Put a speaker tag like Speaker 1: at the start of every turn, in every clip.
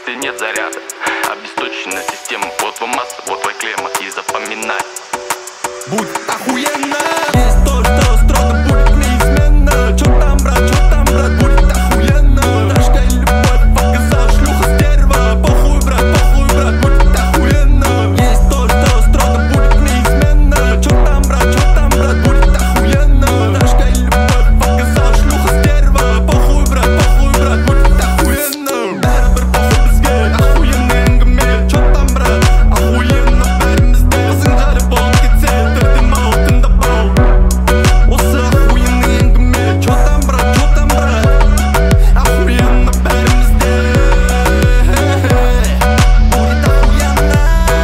Speaker 1: если нет заряда. Обесточенная система, вот вам масса, вот твоя клемма. И запоминай,
Speaker 2: будет охуенно. Есть то, что строго будет неизменно. Чё там, брат, будет охуенно. Тяжкая любовь, показал шлюха стерва. Похуй, брат, будет охуенно. Есть то, что строго будет неизменно. Чё там, брат, будет охуенно. Тяжкая любовь, показал шлюха стерва. Похуй, брат, будет охуенно. Бәрібір похуй бізге, охуенный әңгіме. Чё там, брат, охуенно бәрімізде. Басың жарып болып кетсе, түрдім ау, тыңдап ау. Осы охуенный әңгіме. Чё там, брат, охуенно бәрімізде. Будет охуенно.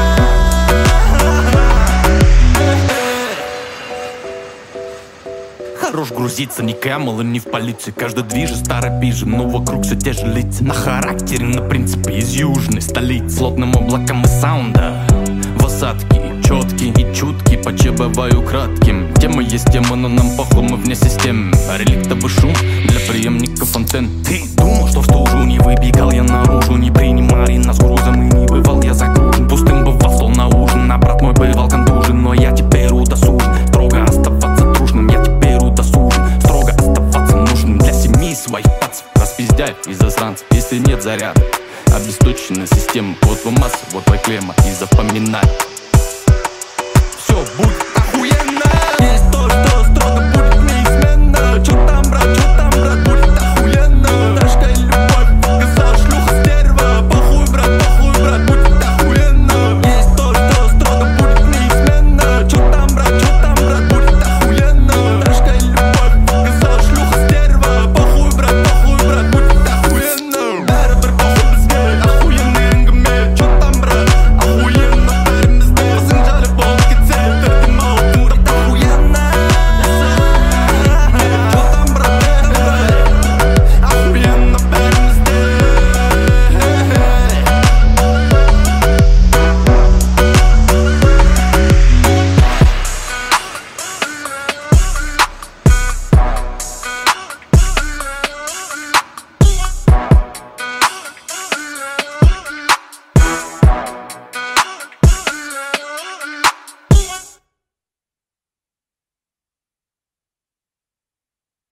Speaker 3: Хорош грузиться, не Кэмл и не в полиции. Каждый движет старой пижи, но вокруг все те же лица. На характере, на принципе из южной столицы. Плотным облаком и саунда в осадке. Четкий и чуткий, почти бываю кратким. Тема есть тема, но нам похуй, мы вне системы. Реликтовый шум для преемников антенн. Ты думал, что в стужу не выбегал я наружу? Не принимали нас грузом и не бывал я загружен. Пустым бывал стол на ужин, а брат мой бывал контужен. Но я теперь удосужен, строго оставаться дружным. Я теперь удосужен, строго оставаться нужным. Для семьи своих пацев распиздяй и засранцев, если нет заряда. Обесточенная система, вот вам масса, вот твоя клемма. И запоминай,
Speaker 2: Все будет охуенно. Есть то, что строго будет неизменно. Чё